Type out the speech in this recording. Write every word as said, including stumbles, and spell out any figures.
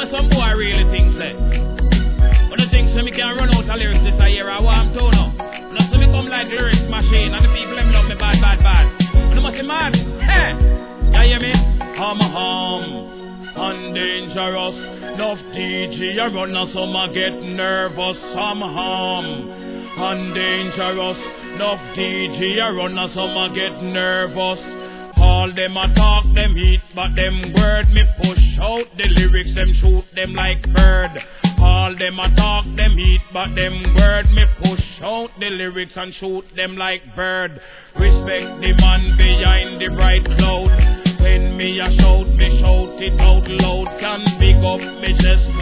what some boy really think, say. But the things so me can run out of lyrics this year, I want to know. Not so me come like the lyrics machine, and the people them love me bad, bad, bad. But they must be mad. Hey! You hear me? Hum, hum. Undangerous. Enough D J a run and some a get nervous. Hum, hum. Undangerous. Enough D J a run and some a get nervous. All them a talk, them eat, but them word me push out. The lyrics them shoot them like bird. All them a talk, them eat, but them word me push out. The lyrics and shoot them like bird. Respect the man behind the bright cloud. When me a shout, me shout it out loud. Can big up me chest